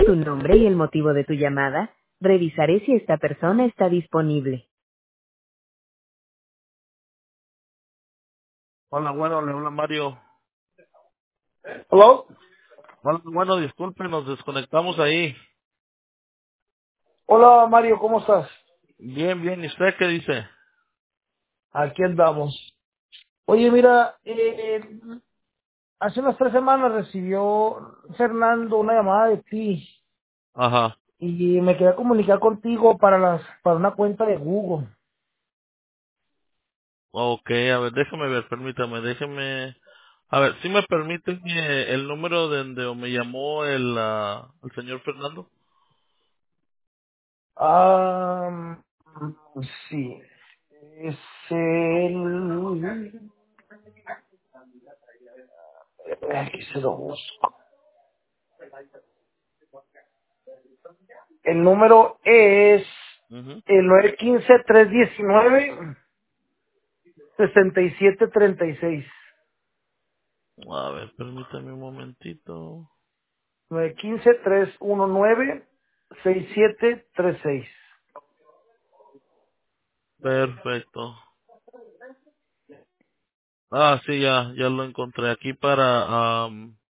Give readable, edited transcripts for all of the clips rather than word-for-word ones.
tu nombre y el motivo de tu llamada, revisaré si esta persona está disponible. Hola, bueno, le habla Mario. Hello. Hola, bueno, disculpe, nos desconectamos ahí. Hola Mario, ¿cómo estás? Bien, bien, ¿y usted qué dice? Aquí andamos. Oye, mira, hace unas 3 semanas recibió Fernando una llamada de ti Ajá. y me quería comunicar contigo para una cuenta de Google. Ok, a ver, déjame ver, permítame, déjeme. A ver, ¿sí me permite el número de donde me llamó el señor Fernando? Ah, sí, es el... Aquí se lo busco. El número es Ujú. el 915-319-6736. A ver, permítame un momentito. 915-319-6736. Perfecto. Ah, sí, ya lo encontré aquí para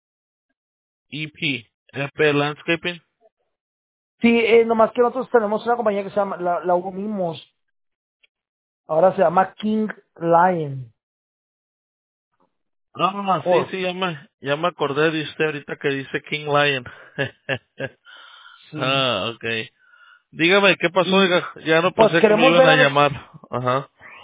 EP Landscaping. Sí, nomás que nosotros tenemos una compañía que se llama, la unimos, ahora se llama King Lion Ah, sí, Corp. sí, ya me acordé de usted ahorita que dice King Lion. Sí. Ah, okay. Dígame, ¿qué pasó? Y Oiga? Ya no pues pensé que me queremos iban ver a a ver, llamar. Ajá.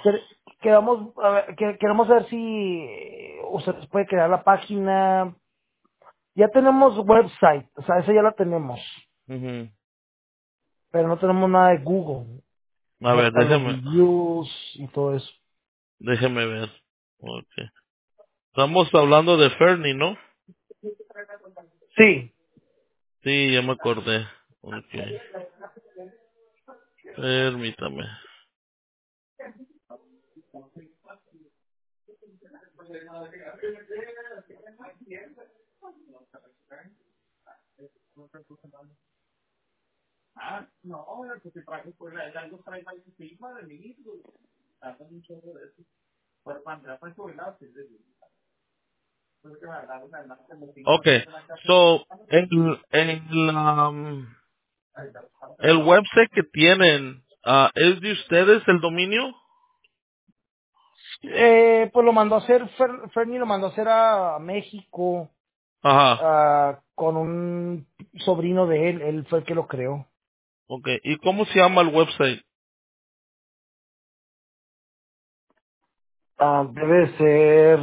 queremos ver si usted puede crear la página. Ya tenemos website, o sea, esa ya la tenemos, Ujú. pero no tenemos nada de Google, o A sea, ver, para los déjeme, reviews y todo eso. déjeme ver. Okay. Estamos hablando de Fernie, ¿no? Sí. Sí, ya me acordé. Okay. Permítame. Okay. So, el website que tienen, ¿es de ustedes el dominio? Pues lo mandó a hacer, Fernie lo mandó a hacer a México, Ajá. con un sobrino de él fue el que lo creó. Okay. ¿Y cómo se llama el website? Debe ser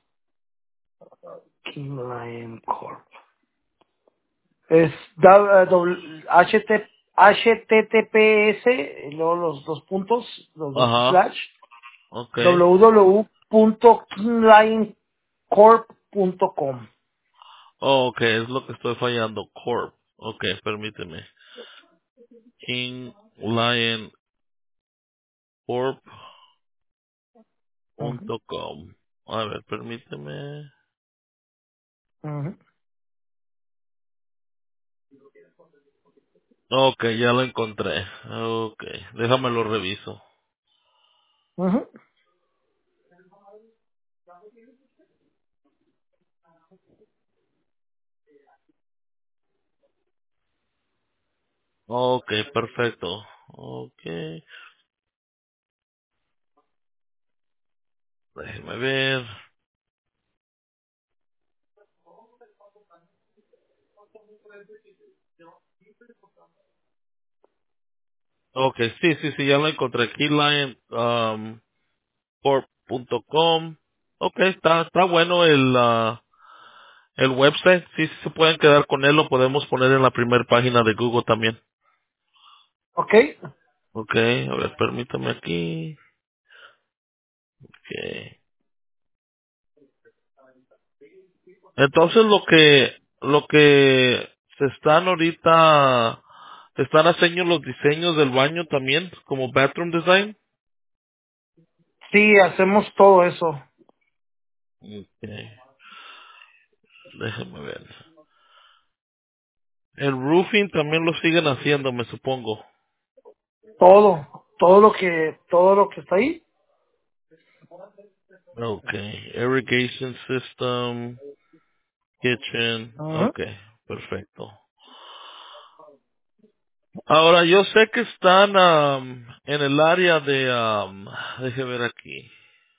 King Lion Corp. Es HTTPS, y luego los dos puntos, los dos Ajá. slash, Okay. www.kinglioncorp.com. Oh, ok, es lo que estoy fallando. Corp. Ok, permíteme. KingLionCorp.com. Ujú, A ver, permíteme. ujú, Ok, ya lo encontré. Ok, déjame lo reviso. ujú, Ok, perfecto. Ok, déjeme ver. Ok, sí, ya lo encontré. KingLionCorp.com. Ok, está bueno el website. Sí, sí se pueden quedar con él. Lo podemos poner en la primera página de Google también. ok, Ok, a ver, permítame aquí. Ok. Entonces lo que se están haciendo los diseños del baño también, como bathroom design. sí, hacemos todo eso. Ok, déjame ver. El roofing también lo siguen haciendo, me supongo. Todo lo que está ahí. Okay. Irrigation system, kitchen. Ajá. Okay, perfecto. Ahora, yo sé que están en el área de, deje ver aquí,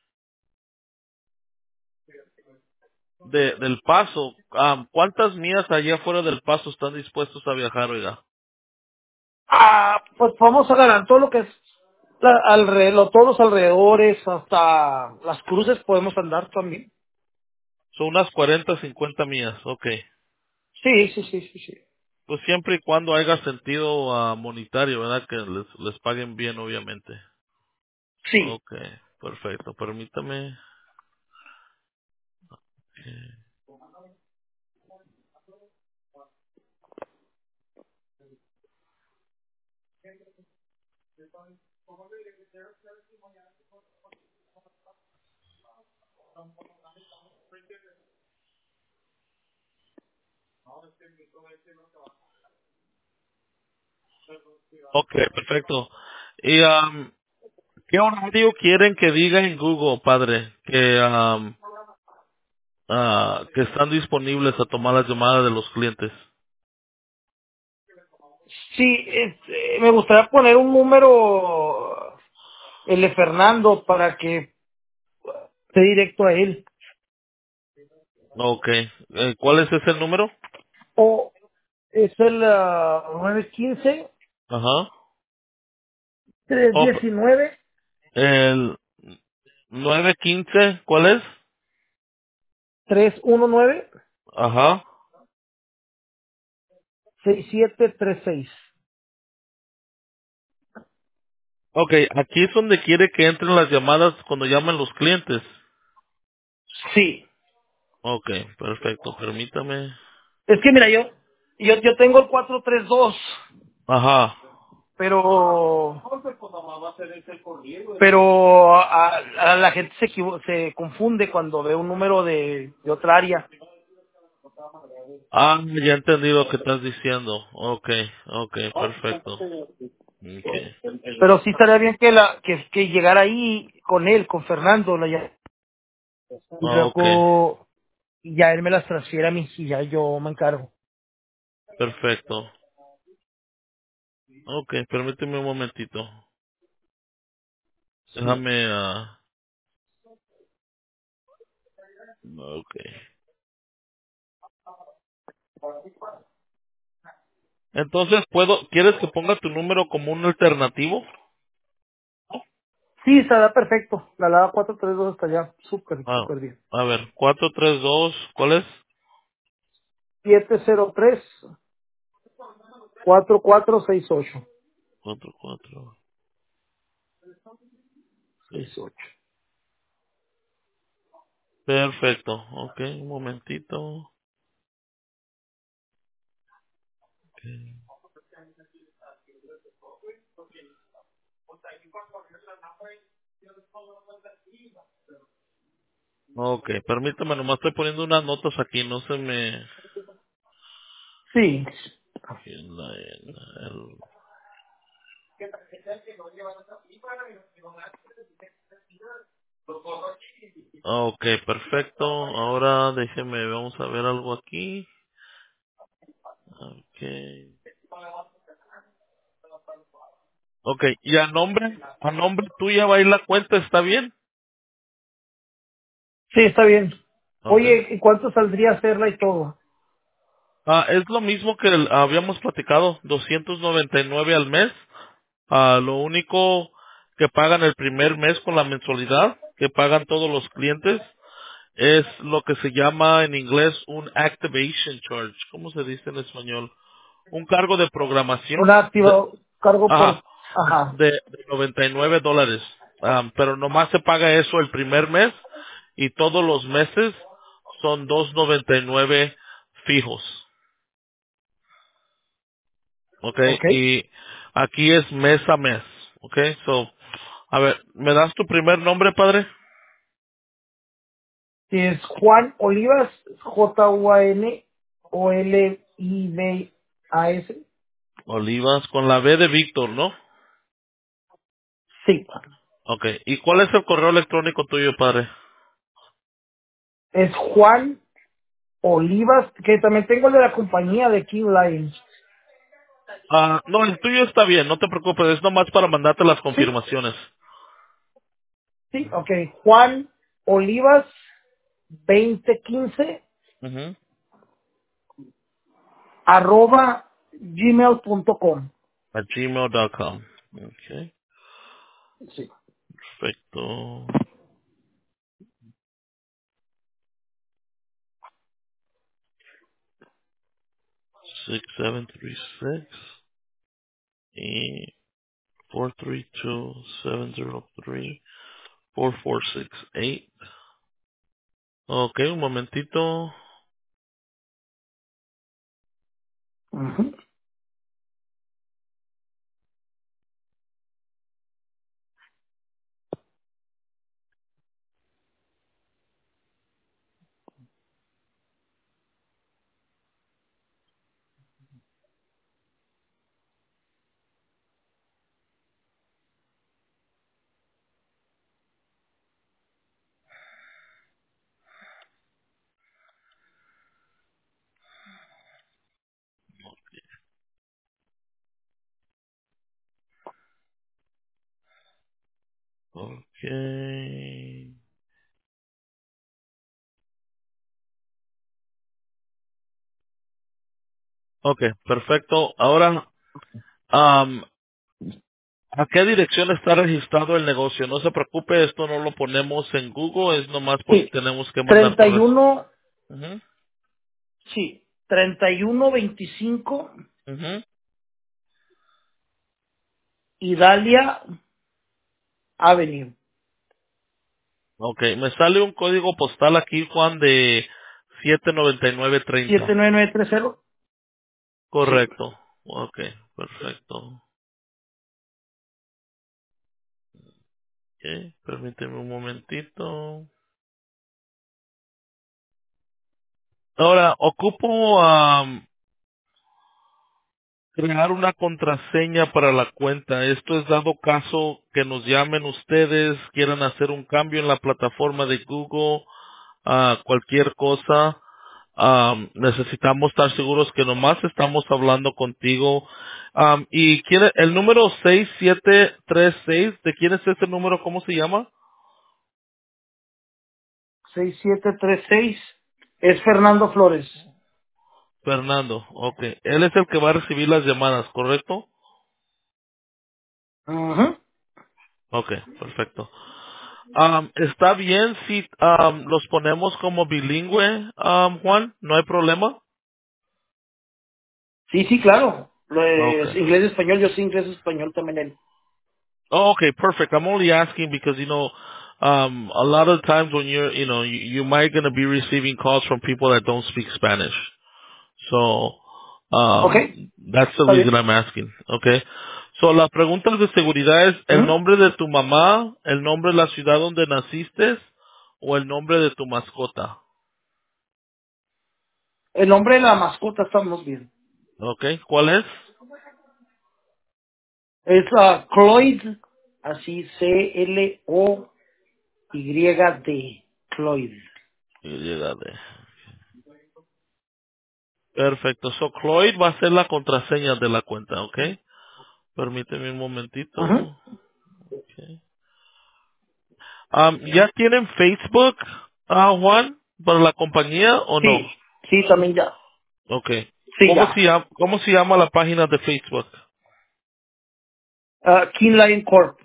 del Paso. ¿Cuántas millas allá afuera del Paso están dispuestos a viajar, oiga? Pues vamos a ganar todo lo que es todos los alrededores, hasta las cruces podemos andar también. Son unas 40, 50 millas, okay. Sí, sí, sí, sí, sí. Pues siempre y cuando haya sentido monetario, ¿verdad? Que les paguen bien, obviamente. Sí. Okay, perfecto. Permítame. Okay, perfecto. ¿Y qué horario quieren que diga en Google, padre? Que están disponibles a tomar las llamadas de los clientes. Sí, me gustaría poner un número, el de Fernando, para que esté directo a él. Okay. ¿Cuál es ese número? O es el 915 Ajá. Oh, 319 el 915, ¿cuál es? 319 Ajá. 6736. Okay, aquí es donde quiere que entren las llamadas cuando llaman los clientes. Sí. Okay, perfecto. Permítame. Es que mira, yo tengo el 432, Ajá. pero pero a la gente se confunde cuando ve un número de otra área. Ya entendí lo que estás diciendo. Okay, okay, perfecto. Okay. Pero sí estaría bien que llegara ahí con él, con Fernando, y Okay, luego ya él me las transfiere a mí y ya yo me encargo. perfecto. Okay, permíteme un momentito. Sí. Déjame, okay. Entonces, ¿quieres que ponga tu número como un alternativo? Sí, estará perfecto. La lava 432 está ya súper, Ah, súper bien. a ver, 432, ¿cuál es? 703 4468. 44, sí. 68. Perfecto, okay, un momentito. Okay, permítame, nomás estoy poniendo unas notas aquí, no se me... Sí. Okay, perfecto. Ahora déjeme, vamos a ver algo aquí. Okay. Okay, y a nombre tuya va a ir la cuenta, ¿está bien? Sí, está bien. Okay. Oye, ¿y cuánto saldría hacerla y todo? Es lo mismo que habíamos platicado, 299 al mes. Lo único que pagan el primer mes con la mensualidad, que pagan todos los clientes, es lo que se llama en inglés un activation charge. ¿Cómo se dice en español? Un cargo de programación Una activa, cargo ajá, por... Ajá. de $99. Pero nomás se paga eso el primer mes y todos los meses son 299 fijos. Okay, Ok. y aquí es mes a mes. Okay, so, a ver, ¿me das tu primer nombre, padre? Es Juan Olivas, Juan Olivas. A-S. Olivas con la B de Víctor, ¿no? Sí. Okay. ¿Y cuál es el correo electrónico tuyo, padre? Es Juan Olivas, que también tengo el de la compañía de King Lions. No, el tuyo está bien, no te preocupes, es nomás para mandarte las Sí, confirmaciones. sí, ok. Juan Olivas 2015 Ujú. arroba gmail.com. A gmail.com. Okay. Sí. Perfecto. 6736 y 432-703-4468. Ok, un momentito. Ujú. Ok. Ok, perfecto. Ahora, ¿a qué dirección está registrado el negocio? No se preocupe, esto no lo ponemos en Google, es nomás por si Sí. tenemos que mandar treinta y correos. uno Ujú, sí. 3125 ujú. Idalia Avenue. Ok, me sale un código postal aquí, Juan, de 79930. 79930. Sí. Correcto. Ok, perfecto. Ok, permíteme un momentito. Ahora, ocupo crear una contraseña para la cuenta. Esto es dado caso que nos llamen ustedes, quieran hacer un cambio en la plataforma de Google, cualquier cosa. Necesitamos estar seguros que nomás estamos hablando contigo. Y quiere el número 6736, ¿de quién es ese número? ¿Cómo se llama? 6736 es Fernando Flores. Fernando. Ok. Él es el que va a recibir las llamadas, ¿correcto? Ujú. Ok, perfecto. ¿Está bien si los ponemos como bilingüe, Juan? ¿No hay problema? Sí, sí, claro. Okay. Inglés español, yo sí inglés español también él. Oh, okay, perfect. I'm only asking because, a lot of times when you might going to be receiving calls from people that don't speak Spanish. So, Ok, that's the está reason bien. I'm asking. Okay. So, las preguntas de seguridad es el Ujú. nombre de tu mamá, el nombre de la ciudad donde naciste o el nombre de tu mascota. El nombre de la mascota estamos bien. Okay. ¿Cuál es? Es Cloyd, así Cloyd, Cloyd. Y perfecto. So, Cloyd va a ser la contraseña de la cuenta, ¿ok? Permíteme un momentito. Ujú. Okay. ¿Ya tienen Facebook, Juan, para la compañía o no? Sí, sí, también ya. Okay. Sí, ya. ¿Cómo se llama la página de Facebook? King Lion Corp.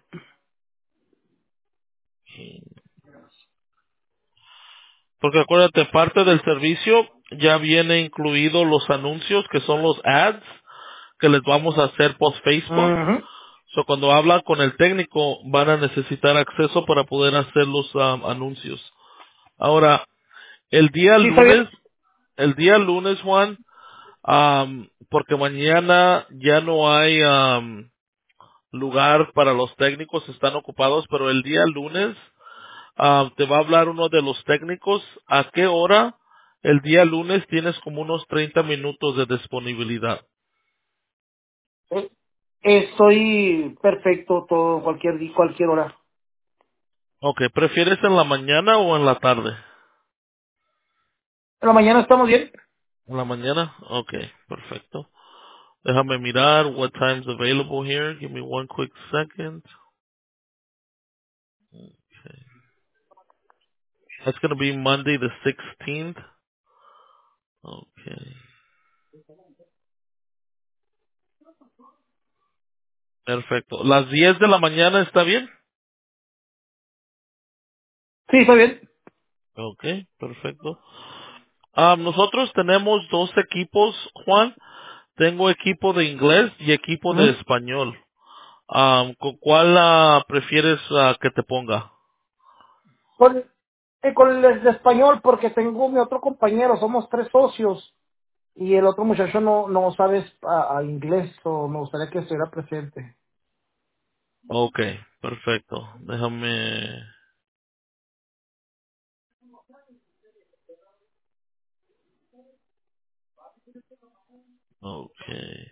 Porque acuérdate, parte del servicio ya viene incluido los anuncios, que son los ads, que les vamos a hacer post Facebook. Ujú. So, cuando hablan con el técnico, van a necesitar acceso para poder hacer los anuncios. Ahora, el día Sí, está lunes, bien. Juan, porque mañana ya no hay lugar para los técnicos, están ocupados, pero el día lunes te va a hablar uno de los técnicos. ¿A qué hora? El día lunes tienes como unos 30 minutos de disponibilidad. Eh, Estoy perfecto todo, cualquier día, cualquier hora. Ok, ¿prefieres en la mañana o en la tarde? En la mañana estamos bien. ¿En la mañana? Ok, perfecto. Déjame mirar what time's available here. Give me one quick second. That's going to be Monday the 16th. Okay. Perfecto. ¿Las 10 de la mañana está bien? Sí, está bien. Ok, perfecto. Nosotros tenemos dos equipos, Juan. Tengo equipo de inglés y equipo de Ujú. español. ¿Con cuál prefieres que te ponga? Con, con el de español, porque tengo mi otro compañero, somos 3 socios, y el otro muchacho no sabe a inglés, o me gustaría que estuviera presente. Ok, perfecto. Déjame. Ok,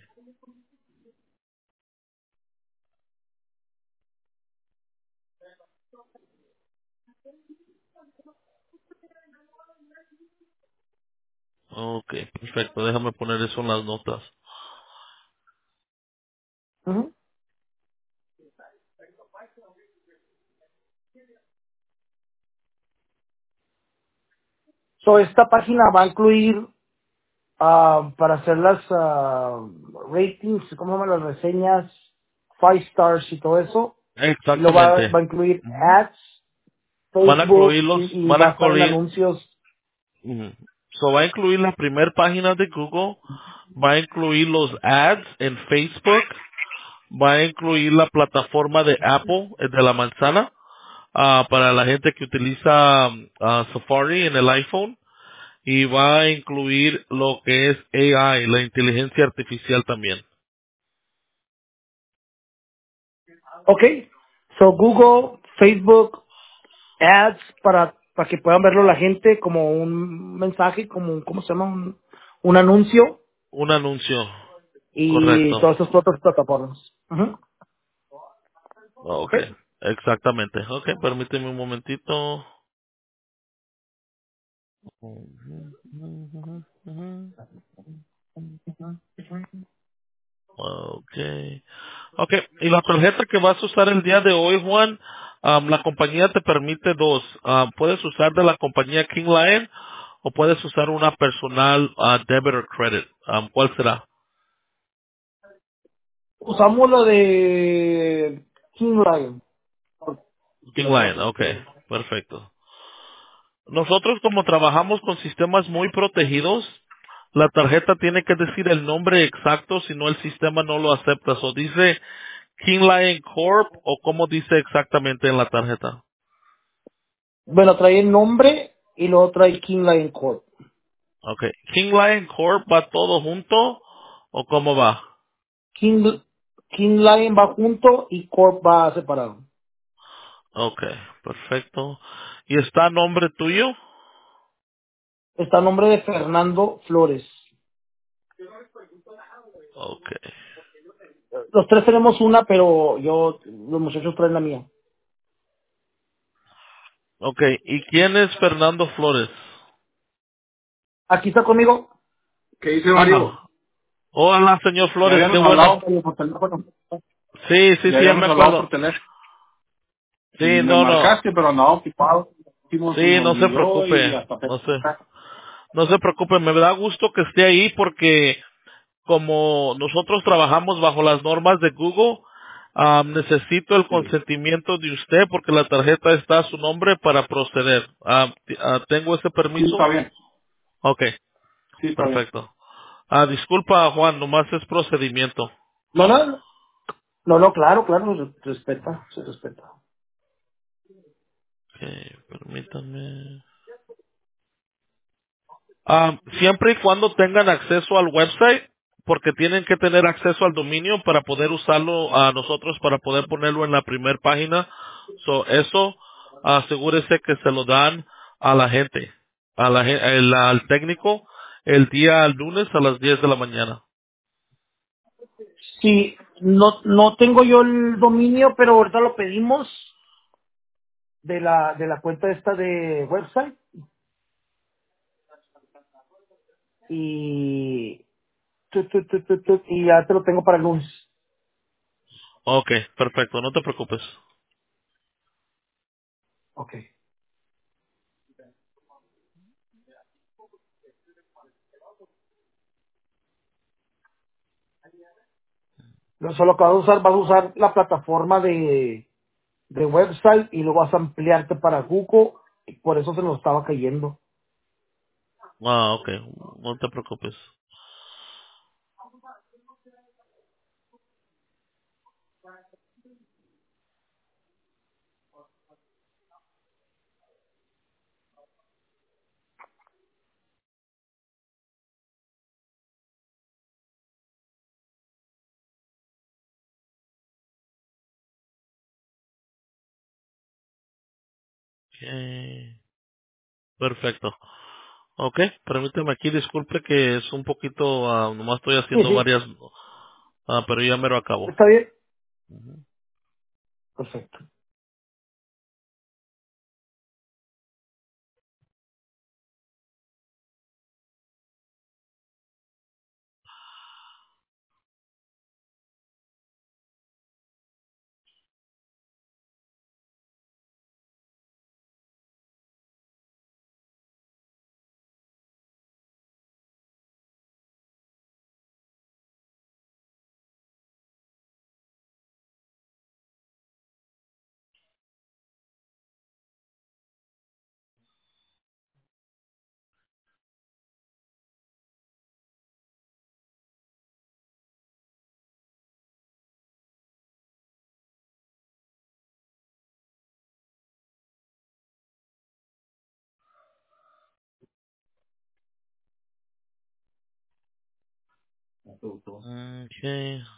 ok, perfecto. Déjame poner eso en las notas. Ujú. So, esta página va a incluir, para hacer las ratings, ¿cómo se llaman las reseñas? 5 stars y todo eso. Y lo va Exactamente. a incluir Ujú. ads, Facebook, y Van va a a estar en incluir. anuncios. Ujú. So va a incluir la primera página de Google, va a incluir los ads en Facebook, va a incluir la plataforma de Apple, de la manzana, para la gente que utiliza Safari en el iPhone, y va a incluir lo que es AI, la inteligencia artificial también. Ok. So, Google, Facebook, ads, para que puedan verlo la gente como un mensaje, como un, ¿cómo se llama? Un anuncio, Un anuncio, y correcto. todas esas otras plataformas. Ujú. Ok. Okay, exactamente. Okay, permíteme un momentito. Okay. Okay, y la tarjeta que vas a usar el día de hoy, Juan, la compañía te permite dos. Puedes usar de la compañía King Lion o puedes usar una personal debit or credit. ¿Cuál será? Usamos lo de King Lion. King Lion, okay, perfecto. Nosotros como trabajamos con sistemas muy protegidos, la tarjeta tiene que decir el nombre exacto, si no el sistema no lo acepta. O dice King Lion Corp o cómo dice exactamente en la tarjeta. Bueno, trae el nombre y luego trae King Lion Corp. Okay. King Lion Corp va todo junto o cómo va? King, King Lion va junto y Corp va separado. Okay, perfecto. ¿Y está a nombre tuyo? Está a nombre de Fernando Flores. Okay. Los tres tenemos una, pero los muchachos traen la mía. Okay, ¿y quién es Fernando Flores? Aquí está conmigo. ¿Qué dice Mario? Ah, hola señor Ya Flores, qué habíamos bueno. hablado por teléfono. Sí, sí, Ya sí, ya me habíamos hablado por acuerdo. teléfono. Y Sí, me no, no. marcaste, pero andaba ocupado. Se me Sí, no se olvidó y preocupe, hasta no se preocupe, me da gusto que esté ahí porque como nosotros trabajamos bajo las normas de Google, necesito el Sí, consentimiento de usted porque la tarjeta está a su nombre para proceder. ¿Tengo ese sí, está permiso? bien. Ok, Sí, está bien. perfecto. Disculpa Juan, nomás es procedimiento. No, no, no, no, claro, claro, se respeta, se respeta. Ok, permítanme. Siempre y cuando tengan acceso al website, porque tienen que tener acceso al dominio para poder usarlo a nosotros, para poder ponerlo en la primera página. Eso, asegúrese que se lo dan a la gente, al técnico, el día lunes a las 10 de la mañana. Sí, no tengo yo el dominio, pero ahorita lo pedimos de la cuenta esta de website y y ya te lo tengo para el lunes. Ok, perfecto, no te preocupes. Ok. No solo que vas a usar la plataforma de website y luego vas a ampliarte para Google y por eso se nos estaba cayendo. Ah, ok, no te preocupes. Ok, perfecto. Ok, permíteme aquí, disculpe que es un poquito, nomás estoy Sí, haciendo sí. varias, pero ya me lo acabo. ¿Está bien? Ujú. Perfecto. Okay.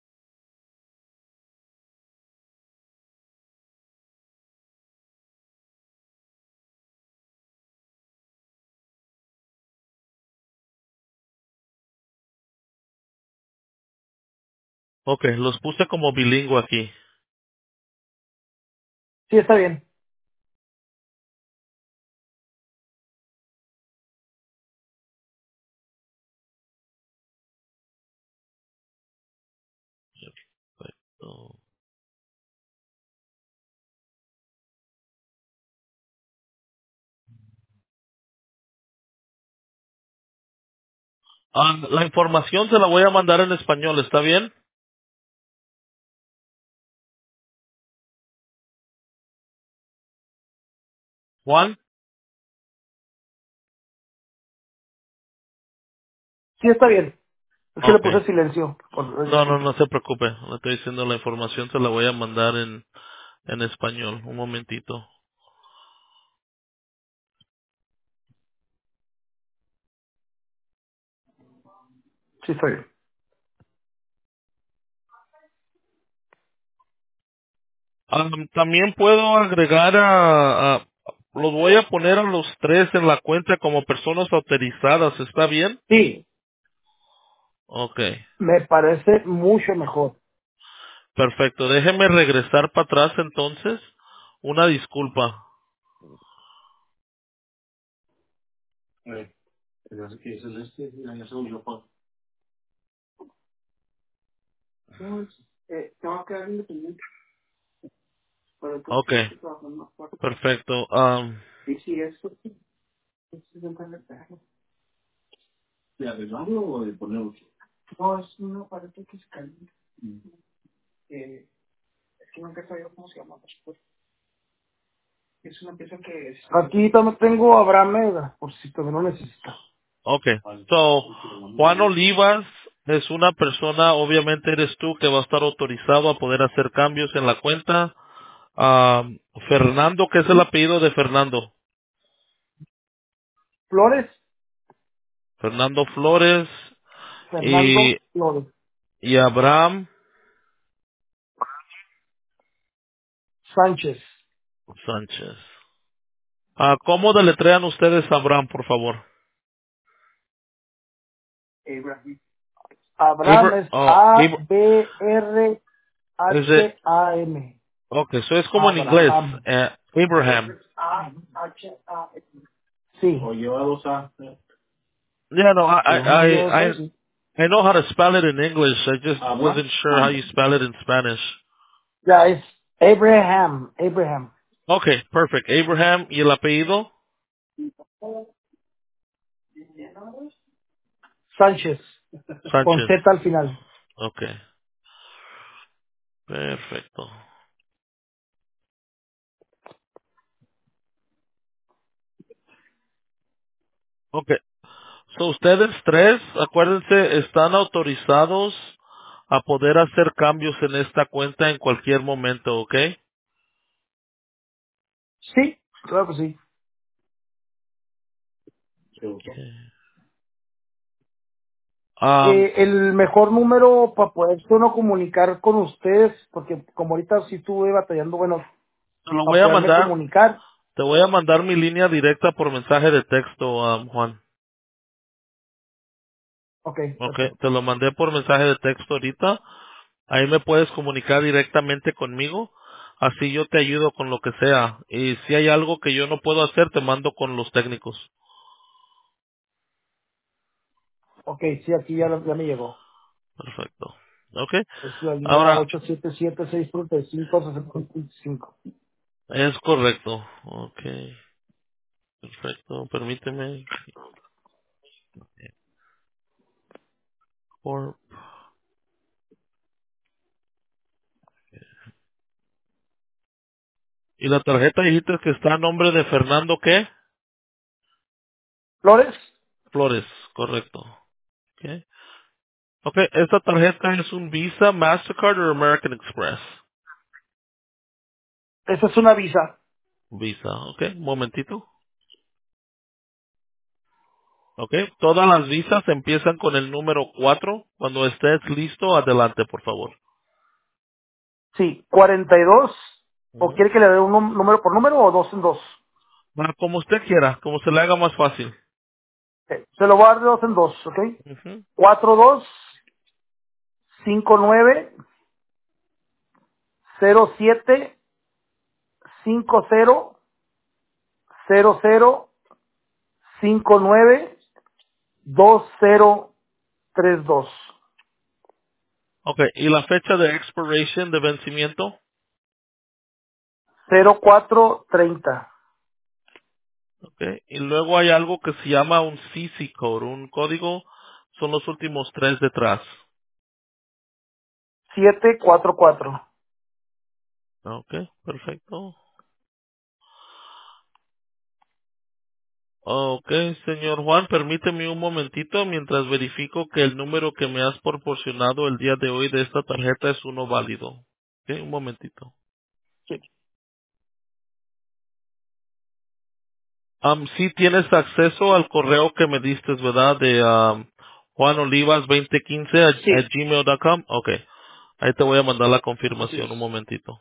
Ok, los puse como bilingüe aquí. Sí, está bien. Perfecto. La información se la voy a mandar en español, ¿está bien? Juan? Sí, está bien. Es que le Ok. puse silencio. No Disculpe. se preocupe. Le estoy diciendo la información, se la voy a mandar en español. Un momentito. Sí, está bien. También puedo agregar los voy a poner a los tres en la cuenta como personas autorizadas, ¿está bien? Sí, Ok, me parece mucho mejor. perfecto. Déjeme regresar para atrás entonces. Una disculpa. Ok, perfecto. Aquí también tengo a Abraham Meda, por si también lo necesita. Ok, so, Juan Olivas es una persona, obviamente eres tú que va a estar autorizado a poder hacer cambios en la cuenta. Fernando, ¿qué es el apellido de Fernando? Flores, Fernando Flores y, Fernando Flores. y Abraham Sánchez. Sánchez. ¿Cómo deletrean ustedes a Abraham, por favor? Abraham es is it, A-B-R-H-A-M. okay, so es como en inglés, Abraham. Abraham. Sí. Yeah, no, Uno, dos, dos, sí. I know how to spell it in English. I just wasn't sure how you spell it in Spanish. Ya, es Abraham. Abraham. Okay, perfect. Abraham, ¿y el apellido? Sánchez. Con Sánchez. Z al final. Okay, perfecto. Okay, so ustedes tres, acuérdense, están autorizados a poder hacer cambios en esta cuenta en cualquier momento, ¿ok? Sí, claro que sí. Um, El mejor número para poderse uno comunicar con ustedes, porque como ahorita sí estuve batallando, bueno, te lo para voy a poderme mandar, comunicar. te voy a mandar mi línea directa por mensaje de texto, Juan. Ok, Okay, perfecto. te lo mandé por mensaje de texto ahorita. Ahí me puedes comunicar directamente conmigo. Así yo te ayudo con lo que sea. Y si hay algo que yo no puedo hacer, te mando con los técnicos. Ok, sí, aquí ya me llegó. Perfecto. Okay. Es la línea Ahora, 877-635-65. es correcto. Okay. Perfecto. Permíteme. Por- Y la tarjeta dijiste que está a nombre de Fernando, ¿qué? ¿Flores? Flores. Correcto. Okay. Okay. Esta tarjeta es un Visa, Mastercard o American Express. Esa es una visa. Visa. Okay. Un momentito. ¿Ok? Todas las visas empiezan con el número 4. Cuando estés listo, adelante, por favor. Sí, 42. ¿O Ujú. quiere que le dé un número por número o dos en dos? Bueno, como usted quiera, como se le haga más fácil. Se lo voy a dar de dos en dos, ¿ok? Ujú. 42 59 07 50 00 59 2032. Ok, y la fecha de expiration, de vencimiento. 0430. Ok, y luego hay algo que se llama un CC code, un código, son los últimos tres detrás. 744. Ok, perfecto. Ok, señor Juan, permíteme un momentito mientras verifico que el número que me has proporcionado el día de hoy de esta tarjeta es uno válido. Ok, un momentito. Sí. Sí tienes acceso al correo que me diste, ¿verdad? De juanolivas2015 Sí. at gmail.com. Ok. Ahí te voy a mandar la Así confirmación un es. momentito.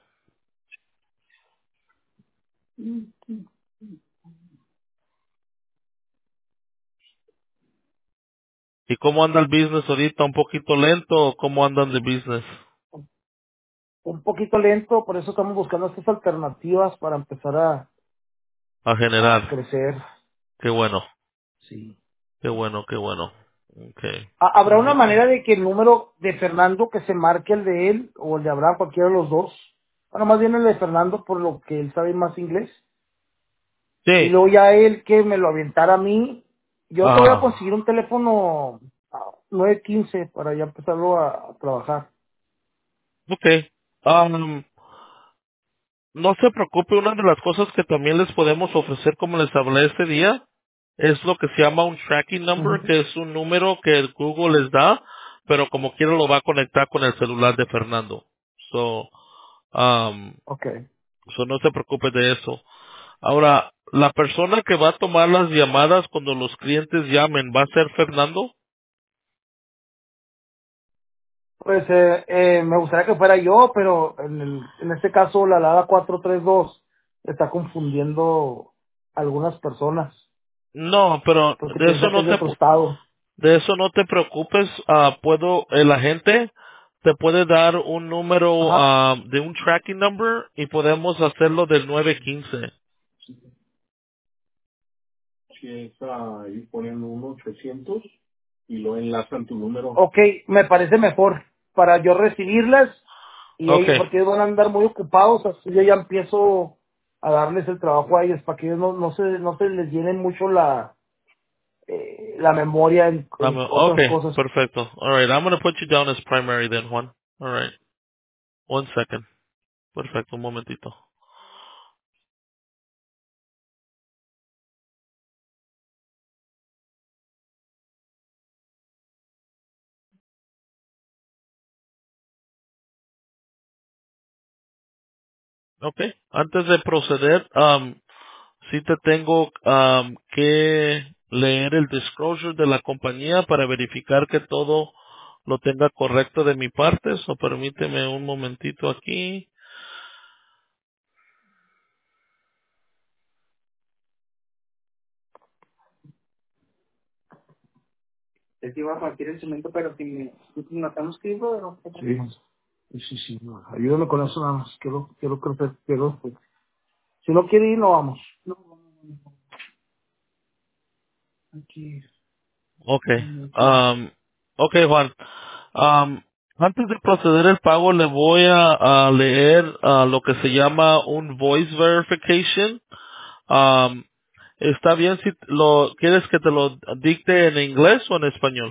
¿Y cómo anda el business ahorita? ¿Un poquito lento o cómo andan de business Un poquito lento, por eso estamos buscando estas alternativas para empezar a a generar? crecer. Qué bueno, Sí. qué bueno, qué bueno. Ok. ¿Habrá una Permíteme. manera de que el número de Fernando que se marque el de él o el de Abraham, cualquiera de los dos? Bueno, más bien el de Fernando por lo que él sabe más inglés. Y Sí. luego ya él que me lo aventara a mí. Yo te voy a Ah, conseguir un teléfono 915 para ya empezarlo a trabajar. ok. Um, no se preocupe, una de las cosas que también les podemos ofrecer, como les hablé ese día, es lo que se llama un tracking number, Ujú. que es un número que el Google les da, pero como quiera lo va a conectar con el celular de Fernando. So, um, Ok. so no se preocupe de eso. Ahora, la persona que va a tomar las llamadas cuando los clientes llamen, ¿va a ser Fernando? Pues me gustaría que fuera yo, pero en este caso la Lada 432 está confundiendo a algunas personas No, pero porque de eso piensa que no es de se, otro estado. De eso no te preocupes. El agente te puede dar un número Ajá. de un tracking number y podemos hacerlo del 915. Ok, me parece mejor para yo recibirlas y ellos, Okay. porque ellos van a andar muy ocupados, así yo ya empiezo a darles el trabajo a ellos para que ellos no se les llene mucho la memoria en otras Okay, cosas. perfecto. All right, I'm going to put you down as primary then, Juan. All right. 1 second. Perfecto, un momentito. Okay. Antes de proceder, sí te tengo que leer el disclosure de la compañía para verificar que todo lo tenga correcto de mi parte. So, permíteme un momentito aquí. Es que iba a partir el cemento, pero si matamos que iba, ¿no? Sí, no. Ayúdame con eso nada más. Quiero. Si no quiere ir, no vamos. Aquí. Okay. Okay, Juan. Um, Antes de proceder el pago, le voy a leer lo que se llama un voice verification. Um, ¿Está bien si lo quieres que te lo dicte en inglés o en español?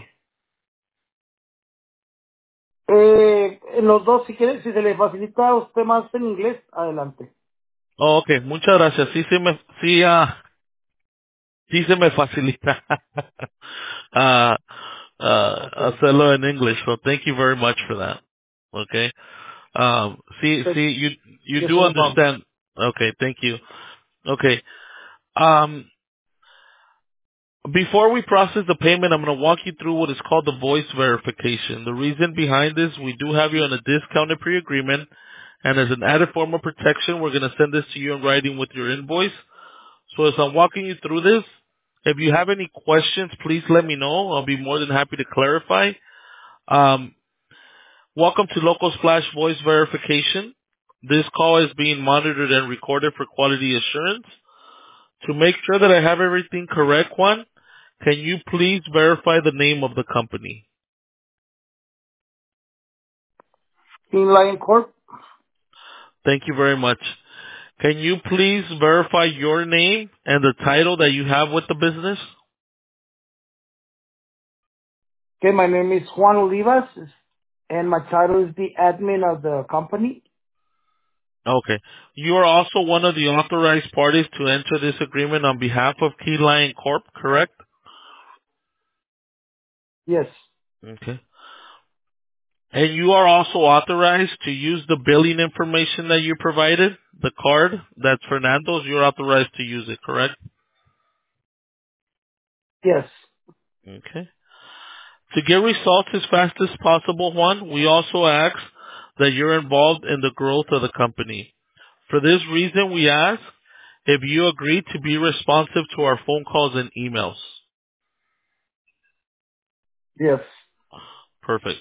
Los dos, si quiere, si se le facilita a usted más en inglés, adelante. Oh, okay, muchas gracias. Sí se me facilita uh, Okay. hacerlo en English. So thank you very much for that. Okay. Pues, You yes, do no problem. understand. Okay, thank you. Okay. Um, Before we process the payment, I'm going to walk you through what is called the voice verification. The reason behind this, we do have you on a discounted pre-agreement, and as an added form of protection, we're going to send this to you in writing with your invoice. So as I'm walking you through this, if you have any questions, please let me know. I'll be more than happy to clarify. Um, Welcome to Local Splash Voice Verification. This call is being monitored and recorded for quality assurance. To make sure that I have everything correct, Juan, can you please verify the name of the company? King Lion Corp. Thank you very much. Can you please verify your name and the title that you have with the business? Okay, my name is Juan Olivas, and my title is the admin of the company. Okay. You are also one of the authorized parties to enter this agreement on behalf of Key Lion Corp., correct? Yes, Okay. And you are also authorized to use the billing information that you provided, the card that's Fernando's, you're authorized to use it, correct? yes, Okay. To get results as fast as possible, Juan, we also ask that you're involved in the growth of the company. For this reason, we ask if you agree to be responsive to our phone calls and emails. yes. Perfect.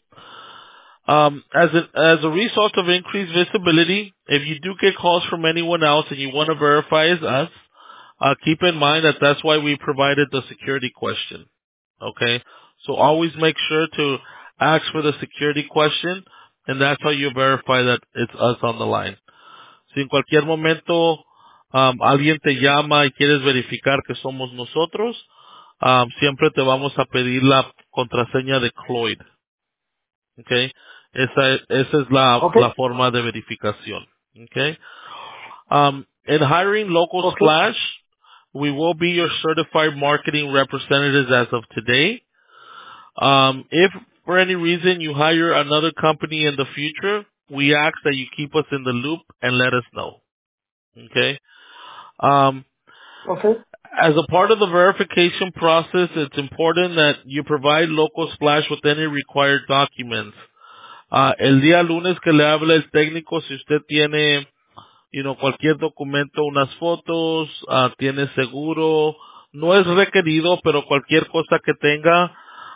As a result of increased visibility, if you do get calls from anyone else and you want to verify as us, keep in mind that that's why we provided the security question. Okay? So always make sure to ask for the security question, and that's how you verify that it's us on the line. Si en cualquier momento alguien te llama y quieres verificar que somos nosotros, siempre te vamos a pedir la contraseña de Cloyd. Okay? Esa es la Okay, forma de verificación. Okay? In hiring Local okay, Splash, we will be your certified marketing representatives as of today. If for any reason you hire another company in the future, we ask that you keep us in the loop and let us know. Okay? Um, okay. as a part of the verification process, it's important that you provide Local Splash with any required documents. El día lunes que le habla el técnico, si usted tiene, cualquier documento, unas fotos, tiene seguro, no es requerido, pero cualquier cosa que tenga,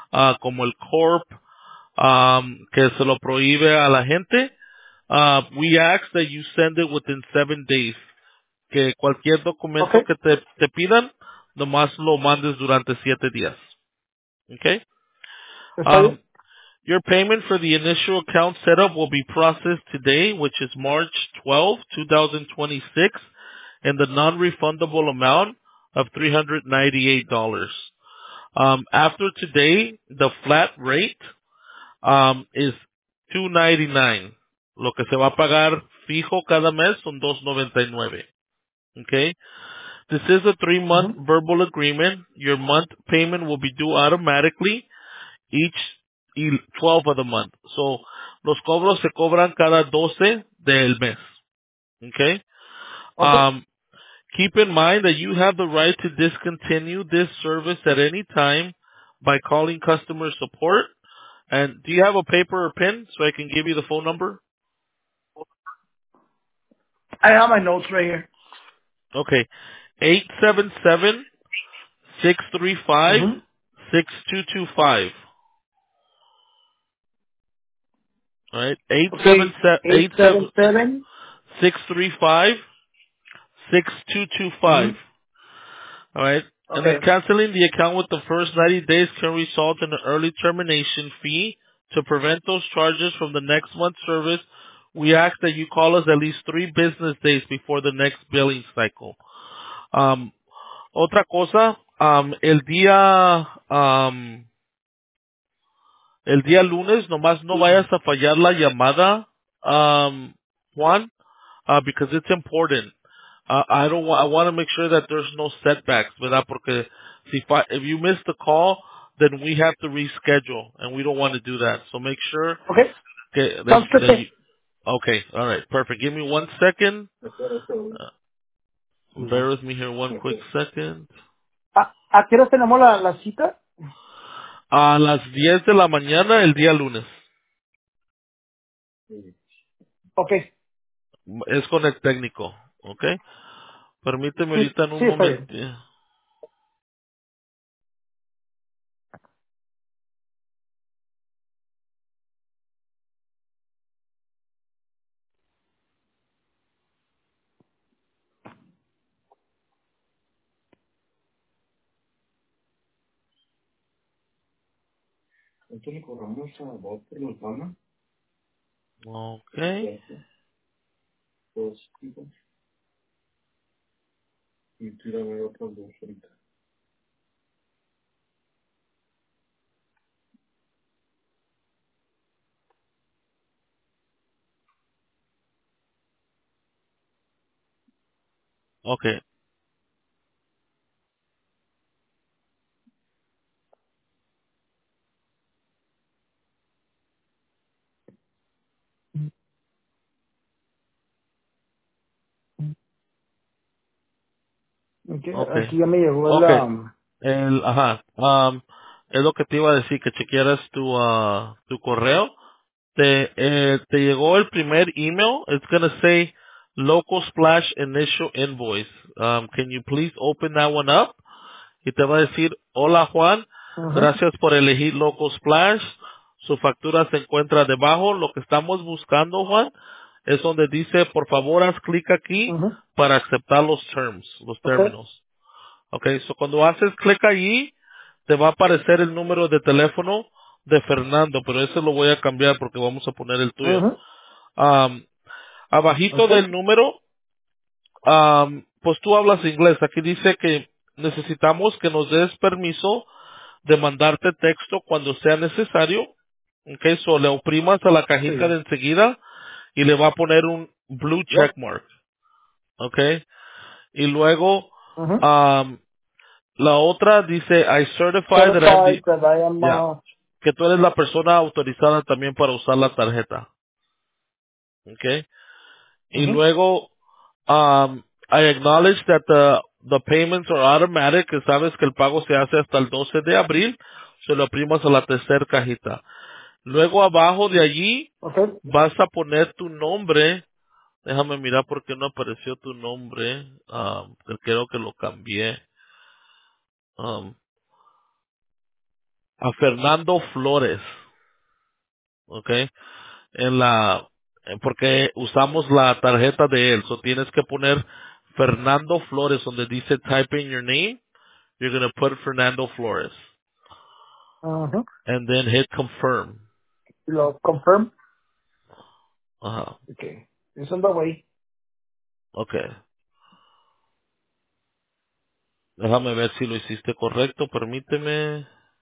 como el corp, que se lo prohíbe a la gente, we ask that you send it within 7 days. Que cualquier Ok, documento que te pidan, nomás lo mandes durante 7 días. Okay? está Um, bien. your payment for the initial account setup will be processed today, which is March 12, 2026, in the non-refundable amount of $398. After today, the flat rate is 299. Lo que se va a pagar fijo cada mes son 299. Okay? This is a 3-month Ujú. verbal agreement. Your month payment will be due automatically each 12 of the month. So, los cobros se cobran cada 12 del mes. Okay? Ok. Um, keep in mind that you have the right to discontinue this service at any time by calling customer support. And do you have a paper or pen so I can give you the phone number? I have my notes right here. Okay. 877-635-6225. Ujú. All right. Ok, 877 877. 635 6225. Ujú. All right. Ok. And then canceling the account with the first 90 days can result in an early termination fee. To prevent those charges from the next month's service, we ask that you call us at least 3 business days before the next billing cycle. Otra cosa, el día lunes, nomás no vayas a fallar la llamada, Juan, because it's important. I want to make sure that there's no setbacks, ¿verdad? Porque if you miss the call, then we have to reschedule, and we don't want to do that. So make sure Ok. that, Sounds good, that sir. you, okay, alright, perfect. Give me 1 second. Bear with me here 1 quick second. ¿A qué hora tenemos la cita? A las 10 de la mañana el día lunes. Ok. Es con el técnico, ¿ok? Permíteme Sí, ahorita en un sí, está momento. bien. Ok, ok, Ok, ok, aquí ya me llegó ok. la... Ajá, es lo que te iba a decir, que chequearas tu correo. Te llegó el primer email. It's gonna say local splash initial invoice. Can you please open that one up? Y te va a decir, hola Juan, Ujú, gracias por elegir Loco Splash. Su factura se encuentra debajo. Lo que estamos buscando, Juan, es donde dice, por favor, haz clic aquí ujú. para aceptar los terms, los Ok. términos. Okay, so cuando haces clic allí, te va a aparecer el número de teléfono de Fernando, pero ese lo voy a cambiar porque vamos a poner el tuyo. Ujú. Um, abajito Ok. del número, pues tú hablas inglés. Aquí dice que necesitamos que nos des permiso de mandarte texto cuando sea necesario. Okay, so le oprimas a la cajita Sí. de enseguida y le va a poner un blue check Yep. mark. Okay, y luego Ujú. la otra dice I certify that I'm Certified that I am... yeah, que tú eres la persona autorizada también para usar la tarjeta. Okay, y ujú, luego I acknowledge that the payments are automatic, que sabes que el pago se hace hasta el 12 de abril, se lo oprimas a la tercera cajita. Luego abajo de allí Ok. vas a poner tu nombre. Déjame mirar por qué no apareció tu nombre. Que creo que lo cambié. Um, a Fernando Flores, ¿ok? Porque usamos la tarjeta de él, so tienes que poner Fernando Flores donde dice type in your name, you're going to put Fernando Flores, Ajá. and then hit confirm. Lo confirm. Ajá, Okay. It's on the way. okay. Déjame ver si lo hiciste correcto, permíteme.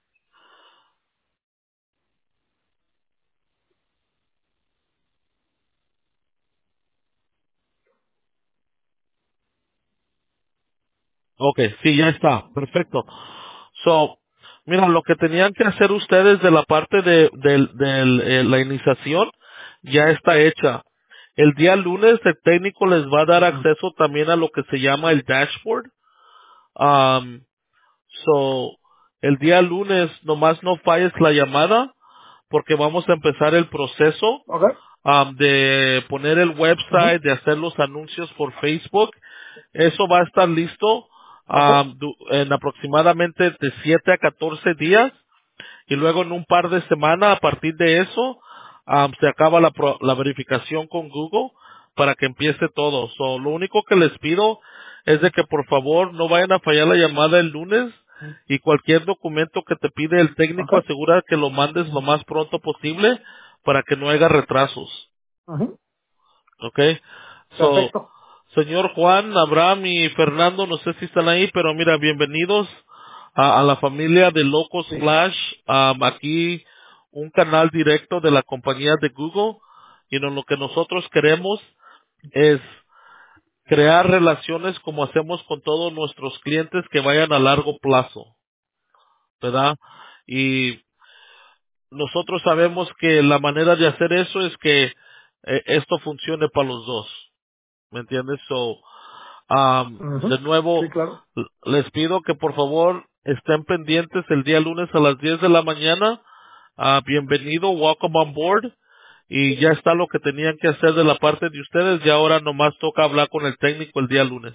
Okay, sí, ya está, perfecto. So, mira, lo que tenían que hacer ustedes de la parte de la iniciación ya está hecha. El día lunes el técnico les va a dar Ujú. acceso también a lo que se llama el dashboard. Um, so, el día lunes nomás no falles la llamada porque vamos a empezar el proceso Okay. de poner el Ujú. website, de hacer los anuncios por Facebook. Eso va a estar listo Okay. en aproximadamente de 7 a 14 días y luego en un par de semanas a partir de eso se acaba la verificación con Google para que empiece todo. So, lo único que les pido es de que por favor no vayan a fallar la llamada el lunes y cualquier documento que te pide el técnico Okay. asegura que lo mandes lo más pronto posible para que no haya retrasos. Ujú. Okay. So, Perfecto. señor Juan, Abraham y Fernando, no sé si están ahí, pero mira, bienvenidos a la familia de Locos Sí. Flash. Aquí un canal directo de la compañía de Google. Y lo que nosotros queremos es crear relaciones como hacemos con todos nuestros clientes que vayan a largo plazo, ¿verdad? Y nosotros sabemos que la manera de hacer eso es que esto funcione para los dos, ¿me entiendes? So, de Ujú. Sí, nuevo, claro. les pido que por favor estén pendientes el día lunes a las 10 de la mañana. Bienvenido, welcome on board. Y ya está lo que tenían que hacer de la parte de ustedes y ahora nomás toca hablar con el técnico el día lunes.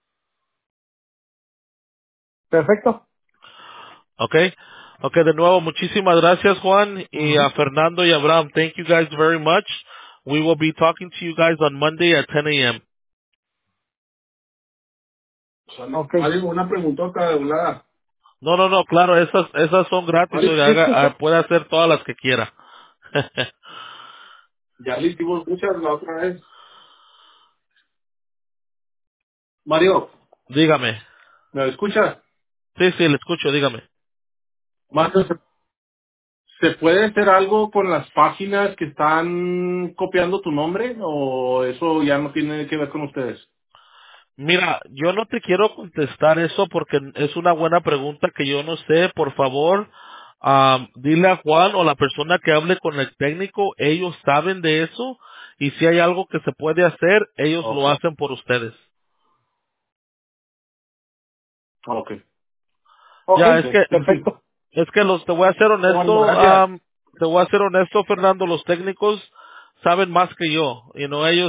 Perfecto. ¿Ok? Ok, de nuevo, muchísimas gracias Juan y a Ujú. Fernando y Abraham. Thank you guys very much. We will be talking to you guys on Monday at 10 a.m. Ok. Mario, una preguntota de volada. No, no, no, claro, esas son gratis. Mario, Oiga, ¿sí escucha? puede hacer todas las que quiera. Ya le hicimos muchas la otra vez. Mario, Dígame. ¿me escucha? Sí, sí, le escucho, dígame. Mario, ¿se puede hacer algo con las páginas que están copiando tu nombre o eso ya no tiene que ver con ustedes? Mira, yo no te quiero contestar eso porque es una buena pregunta que yo no sé. Por favor, dile a Juan o la persona que hable con el técnico, ellos saben de eso y si hay algo que se puede hacer, ellos Ok, lo hacen por ustedes. ok. Ok, Ya, es que perfecto. te voy a ser Bueno, honesto, gracias. te voy a ser honesto, Fernando, los técnicos saben más que yo. Ellos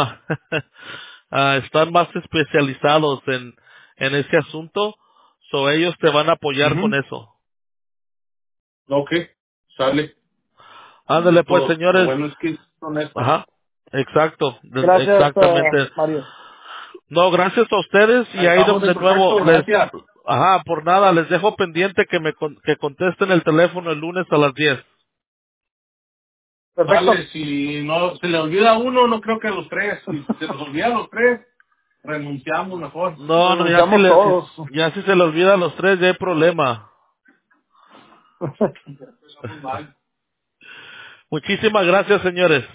están más especializados en ese asunto, so ellos te van a apoyar con Ujú. eso. Ok, sale. Ándale pues, Lo señores. bueno es que es honesto. Ajá, exacto, Gracias, exactamente. Mario. No, gracias a ustedes y Ahí ahí estamos en de nuevo contacto, gracias. por nada, les dejo pendiente que contesten el teléfono el lunes a las 10. Perfecto. Dale, si no se le olvida a uno, no creo que a los tres. Si se nos olvida a los tres, renunciamos mejor. No, no, Renunciamos todos. ya si se le olvida a los tres, ya hay problema. Estamos mal. Muchísimas gracias, señores.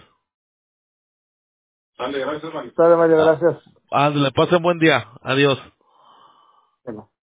Dale, gracias, Mario. Dale, Mario, Ah, gracias. Ándale, pasen buen día. Adiós. Bueno.